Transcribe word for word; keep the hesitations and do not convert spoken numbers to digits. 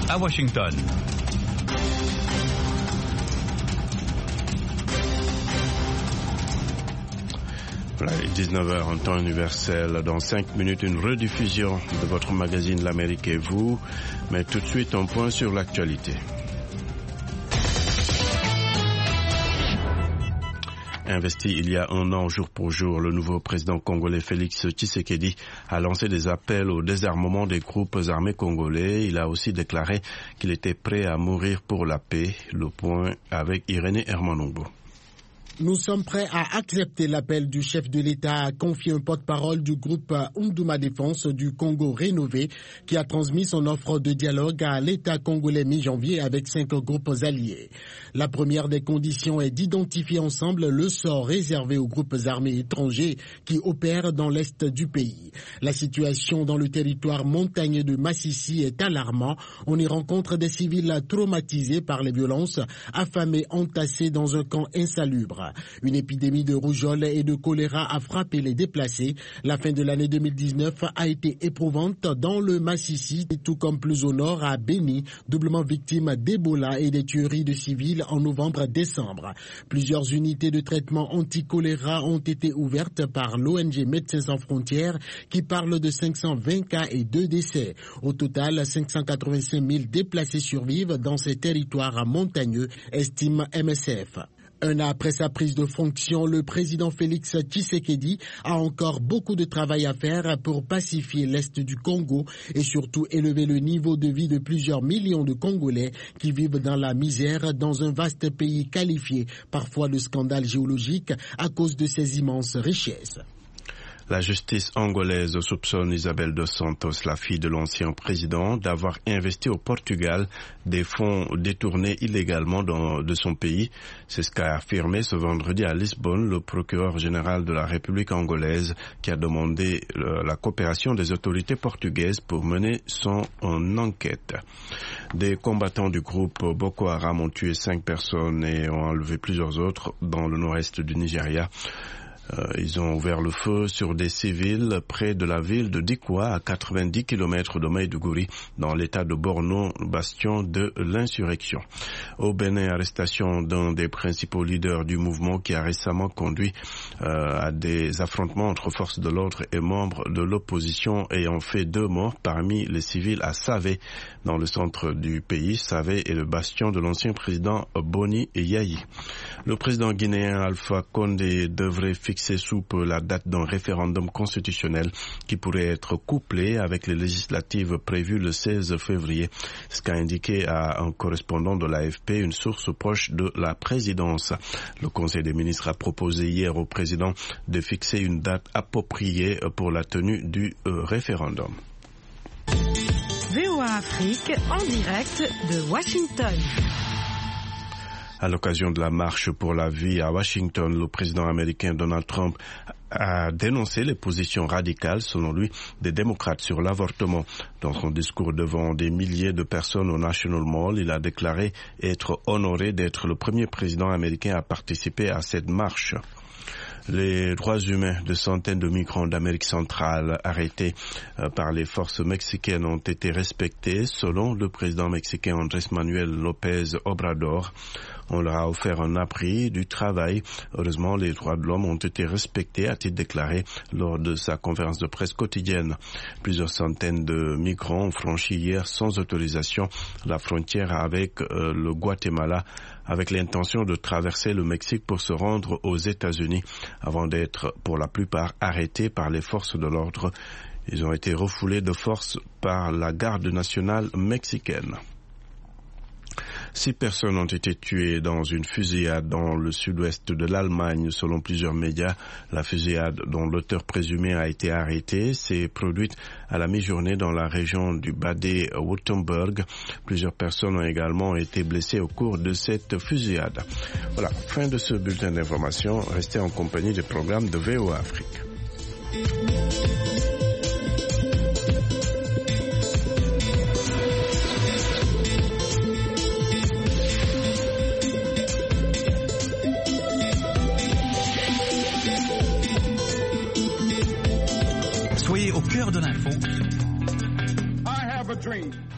à Washington. dix-neuf heures en temps universel. Dans cinq minutes, une rediffusion de votre magazine L'Amérique et vous. Mais tout de suite, un point sur l'actualité. Investi il y a un an jour pour jour, le nouveau président congolais Félix Tshisekedi a lancé des appels au désarmement des groupes armés congolais. Il a aussi déclaré qu'il était prêt à mourir pour la paix. Le point avec Irénée Hermanongo. Nous sommes prêts à accepter l'appel du chef de l'État, a confié un porte-parole du groupe Unduma Défense du Congo Rénové, qui a transmis son offre de dialogue à l'État congolais mi-janvier avec cinq groupes alliés. La première des conditions est d'identifier ensemble le sort réservé aux groupes armés étrangers qui opèrent dans l'est du pays. La situation dans le territoire montagneux de Massissi est alarmante. On y rencontre des civils traumatisés par les violences, affamés, entassés dans un camp insalubre. Une épidémie de rougeole et de choléra a frappé les déplacés. La fin de l'année deux mille dix-neuf a été éprouvante dans le Massissi, tout comme plus au nord à Béni, doublement victime d'Ebola et des tueries de civils en novembre-décembre. Plusieurs unités de traitement anti-choléra ont été ouvertes par l'O N G Médecins sans frontières qui parle de cinq cent vingt cas et deux décès. Au total, cinq cent quatre-vingt-cinq mille déplacés survivent dans ces territoires montagneux, estime M S F. Un an après sa prise de fonction, le président Félix Tshisekedi a encore beaucoup de travail à faire pour pacifier l'est du Congo et surtout élever le niveau de vie de plusieurs millions de Congolais qui vivent dans la misère dans un vaste pays qualifié parfois de scandale géologique à cause de ses immenses richesses. La justice angolaise soupçonne Isabel dos Santos, la fille de l'ancien président, d'avoir investi au Portugal des fonds détournés illégalement dans, de son pays. C'est ce qu'a affirmé ce vendredi à Lisbonne le procureur général de la République angolaise qui a demandé le, la coopération des autorités portugaises pour mener son en enquête. Des combattants du groupe Boko Haram ont tué cinq personnes et ont enlevé plusieurs autres dans le nord-est du Nigeria. Euh, ils ont ouvert le feu sur des civils près de la ville de Dikwa, à quatre-vingt-dix kilomètres de Maïdougouri, dans l'état de Borno, bastion de l'insurrection. Au Bénin, arrestation d'un des principaux leaders du mouvement qui a récemment conduit euh, à des affrontements entre forces de l'ordre et membres de l'opposition ayant fait deux morts parmi les civils à Savé, dans le centre du pays. Savé est le bastion de l'ancien président Boni Yayi. Le président guinéen Alpha Condé devrait fixer sous peu la date d'un référendum constitutionnel qui pourrait être couplé avec les législatives prévues le seize février. Ce qu'a indiqué à un correspondant de l'A F P une source proche de la présidence. Le Conseil des ministres a proposé hier au président de fixer une date appropriée pour la tenue du euh, référendum. V O A Afrique en direct de Washington. À l'occasion de la marche pour la vie à Washington, le président américain Donald Trump a dénoncé les positions radicales, selon lui, des démocrates sur l'avortement. Dans son discours devant des milliers de personnes au National Mall, il a déclaré être honoré d'être le premier président américain à participer à cette marche. Les droits humains de centaines de migrants d'Amérique centrale arrêtés par les forces mexicaines ont été respectés, selon le président mexicain Andrés Manuel López Obrador. On leur a offert un abri, du travail. Heureusement, les droits de l'homme ont été respectés, a-t-il déclaré lors de sa conférence de presse quotidienne. Plusieurs centaines de migrants ont franchi hier sans autorisation la frontière avec euh, le Guatemala, avec l'intention de traverser le Mexique pour se rendre aux États-Unis, avant d'être pour la plupart arrêtés par les forces de l'ordre. Ils ont été refoulés de force par la garde nationale mexicaine. Six personnes ont été tuées dans une fusillade dans le sud-ouest de l'Allemagne, selon plusieurs médias. La fusillade, dont l'auteur présumé a été arrêté, s'est produite à la mi-journée dans la région du Bade-Württemberg. Plusieurs personnes ont également été blessées au cours de cette fusillade. Voilà, fin de ce bulletin d'information. Restez en compagnie des programmes de V O A Afrique. Soyez au cœur de l'info.